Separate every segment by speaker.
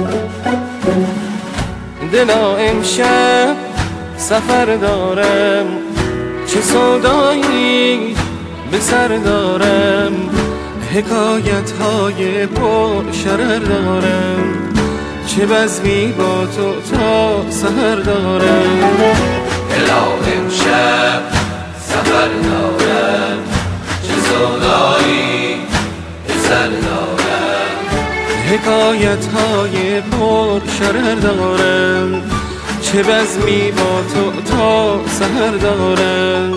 Speaker 1: دلا امشب سفر دارم، چه سودایی به سر دارم، حکایت های پر شرر دارم، چه بزمی با تو تا سحر دارم.
Speaker 2: دلا امشب سفر دارم، چه سودایی به سر دارم،
Speaker 1: حکایت های پر شرر دارم، چه بزمی با تو تا سحر دارم.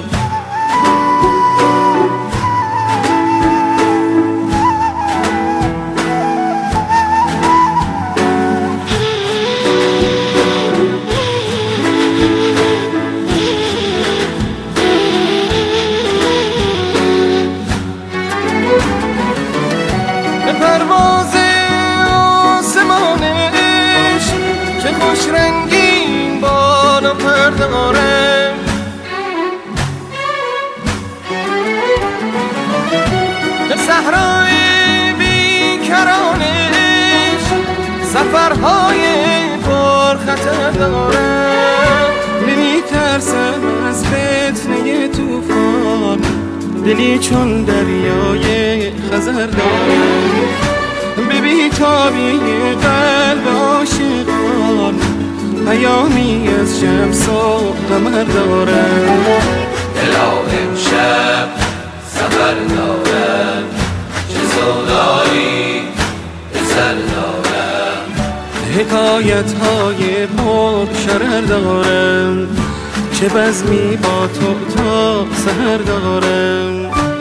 Speaker 1: به پرواز آسمانش چه خوش رنگین بال و پر دارم، به صحرای بیکرانش سفرهای پر خطر دارم. نمی ترسم از فتنه طوفان، دلی چون دریای خزر دارم، به بیتابی قلب عاشقان پیامی از شمس و قمر دارم.
Speaker 2: دلا امشب سفر دارم، چه سودایی به سر دارم،
Speaker 1: حکایت های پر شرر دارم، چه بزمی با تو تا سحر دارم.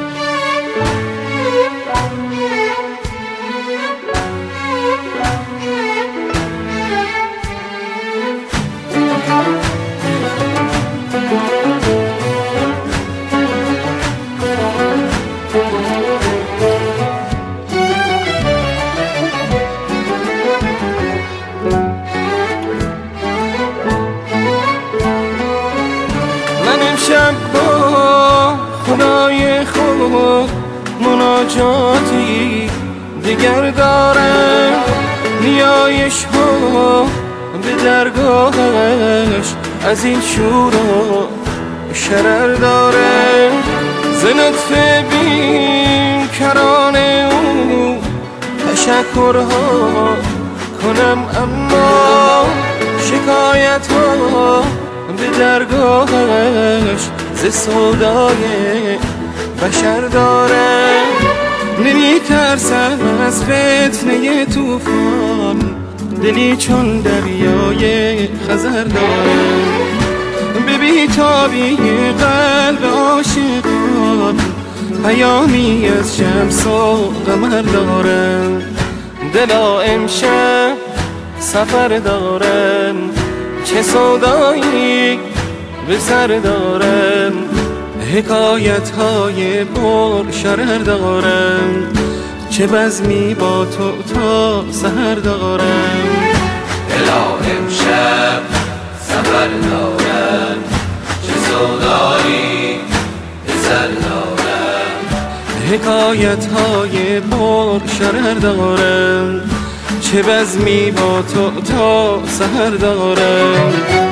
Speaker 1: امشب با خدای خود مناجاتی دیگر دارم، نیایش ها به درگاهش از این شور و شرر دارم. ز لطف بین کران او تشکرها کنم، اما شکایت ها به درگاهش ز سودای بشر دارم. نمی ترسم از فتنه طوفان، دلی چون دریای خزر دارم، به بیتابی قلب عاشقان پیامی از شمس و قمر دارم. دلا امشب سفر دارم، چه سودایی به سر دارم، حکایت های پر شرر دارم، چه بزمی با تو تا سحر دارم.
Speaker 2: دلا امشب سفر دارم، چه سودایی به سر دارم،
Speaker 1: حکایت های پر شرر دارم، چه بزمی با تو تا سحر دارم.